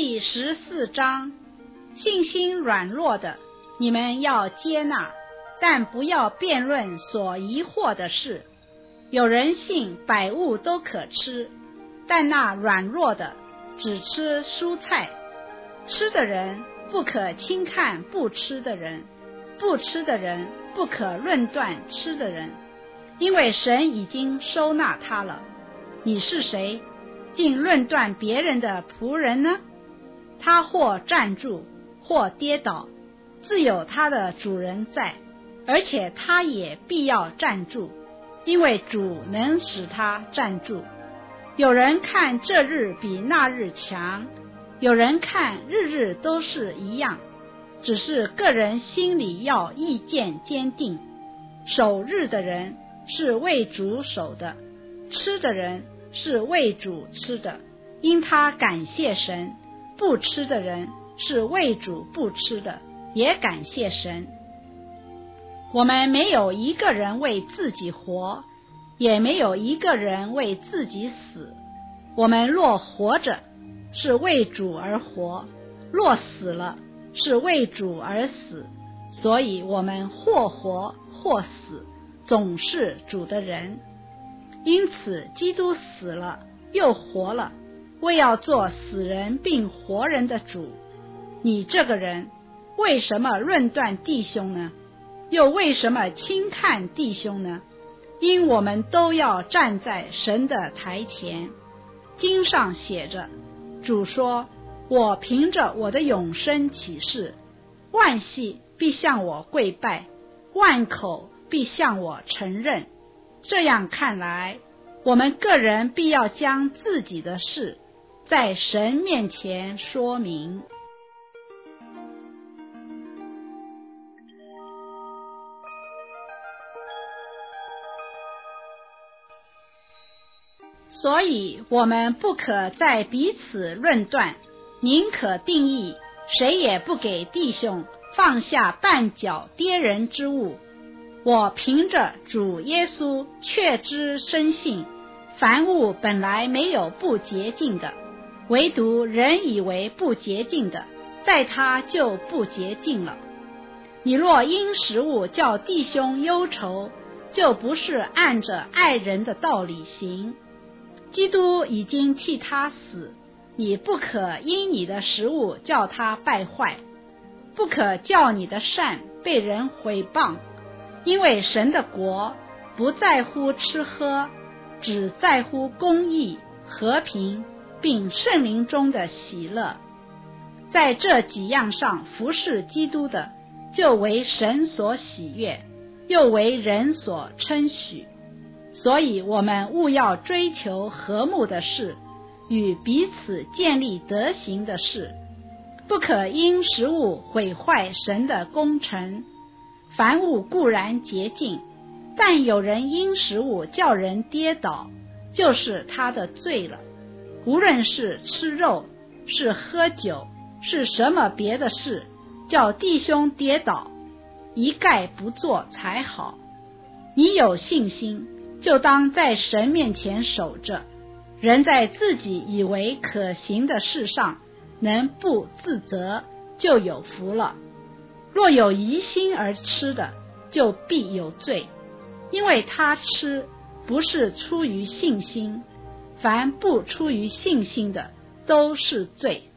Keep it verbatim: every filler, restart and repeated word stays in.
第十四章，信心软弱的，你们要接纳，但不要辩论所疑惑的事。有人信百物都可吃，但那软弱的只吃蔬菜。吃的人不可轻看不吃的人，不吃的人不可论断吃的人，因为神已经收纳他了。你是谁，竟论断别人的仆人呢？他或站住，或跌倒，自有他的主人在，而且他也必要站住，因为主能使他站住。有人看这日比那日强，有人看日日都是一样，只是个人心里要意见坚定。守日的人是为主守的，吃的人是为主吃的，因他感谢神；不吃的人是为主不吃的，也感谢神。我们没有一个人为自己活，也没有一个人为自己死。我们若活着，是为主而活；若死了，是为主而死。所以我们或活或死，总是主的人。因此基督死了又活了，为要做死人并活人的主。你这个人为什么论断弟兄呢？又为什么轻看弟兄呢？因我们都要站在神的台前。经上写着，主说，我凭着我的永生起誓，万系必向我跪拜，万口必向我承认。这样看来，我们个人必要将自己的事在神面前说明。所以我们不可再彼此论断，宁可定义，谁也不给弟兄放下绊脚跌人之物。我凭着主耶稣确知深信，凡物本来没有不洁净的，唯独人以为不洁净的，在他就不洁净了。你若因食物叫弟兄忧愁，就不是按着爱人的道理行。基督已经替他死，你不可因你的食物叫他败坏，不可叫你的善被人毁谤。因为神的国不在乎吃喝，只在乎公义、和平，并圣灵中的喜乐。在这几样上服侍基督的，就为神所喜悦，又为人所称许。所以我们务要追求和睦的事，与彼此建立德行的事，不可因食物毁坏神的工程。凡物固然洁净，但有人因食物叫人跌倒，就是他的罪了。无论是吃肉，是喝酒，是什么别的事，叫弟兄跌倒，一概不做才好。你有信心，就当在神面前守着，人在自己以为可行的事上能不自责，就有福了。若有疑心而吃的，就必有罪，因为他吃不是出于信心，凡不出于信心的，都是罪。